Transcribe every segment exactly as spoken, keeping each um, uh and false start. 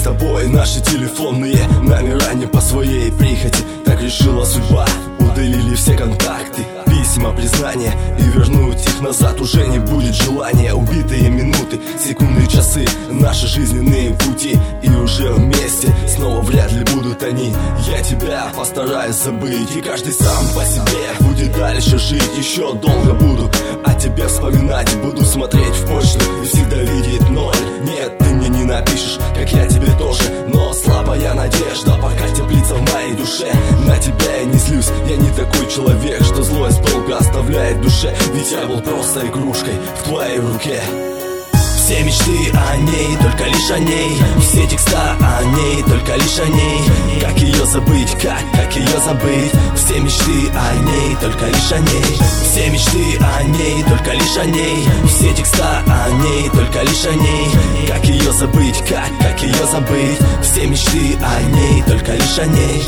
тобой наши телефонные номера не по своей прихоти. Так решила судьба, удалили все контакты, письма, признания, и вернуть их назад уже не будет желания. Убитые минуты, секунды, часы, наши жизненные пути, и уже вместе снова вряд ли будут они. Я тебя постараюсь забыть, и каждый сам по себе будет дальше жить. Еще долго буду о тебе вспоминать, буду смотреть в почту и всегда видеть ноль. Нет, ты мне не напишешь, как я тебе тоже, но слабая надежда пока теплится в моей душе. На тебя я не злюсь, я не такой человек, что злость долго оставляет в душе, ведь я был просто игрушкой в твоей руке. Все мечты о ней, только лишь о ней, все текста о ней, только лишь о ней. Как ее забыть, как, как ее забыть? Все мечты о ней, только лишь о ней. Все мечты о ней, только лишь о ней, все текста о ней, только лишь о ней. Как ее забыть, как, как ее забыть? Все мечты о ней, только лишь о ней.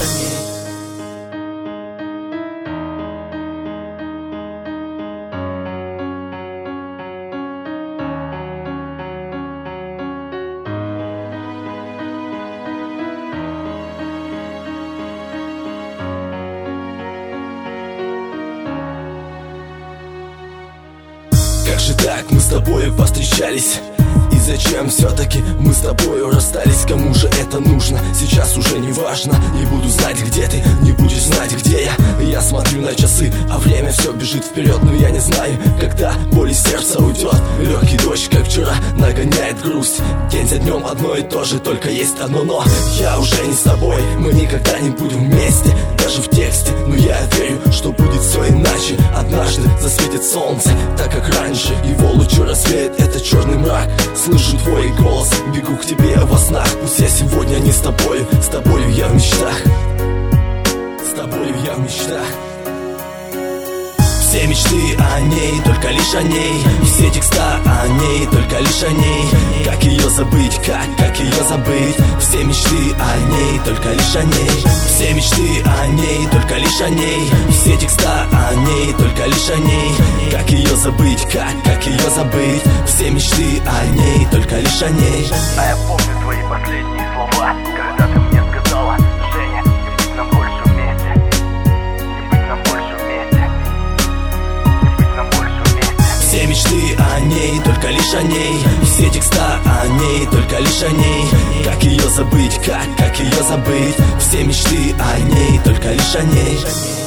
Как же так мы с тобой повстречались? И зачем все-таки мы с тобой расстались? Кому же это нужно? Сейчас уже не важно. Не буду знать, где ты, не будешь знать, где я. Я смотрю на часы, а время все бежит вперед. Но я не знаю, когда боль из сердца уйдет. Легкий дождь, как вчера, нагоняет грусть. День за днем одно и то же, только есть одно но. Я уже не с тобой, мы никогда не будем вместе, даже в тексте. Но я верю, что будет все иначе. Однажды засветит солнце, так как раньше. Его лучи рассвеет этот черный мрак. Слышу твой голос, бегу к тебе во снах. Пусть я сегодня не с тобою, с тобою я в мечтах. С тобою я в мечтах. Все мечты о ней, только лишь о ней, все текста о ней, только лишь о ней. Как ее забыть, как, как ее забыть? Все мечты о ней, только лишь о ней. Все мечты о ней, только лишь о ней, все текста о ней, только лишь о ней. Как ее забыть, как, как ее забыть? Все мечты о ней, только лишь о ней. А я помню твои последние слова, когда ты мне сказала: Женя, не быть нам больше вместе, не быть нам больше вместе, не быть нам больше вместе. Все мечты о ней, только лишь о ней, все текста о ней, только лишь о ней. Как ее забыть, как, как ее забыть? Все мечты о ней, только лишь о ней.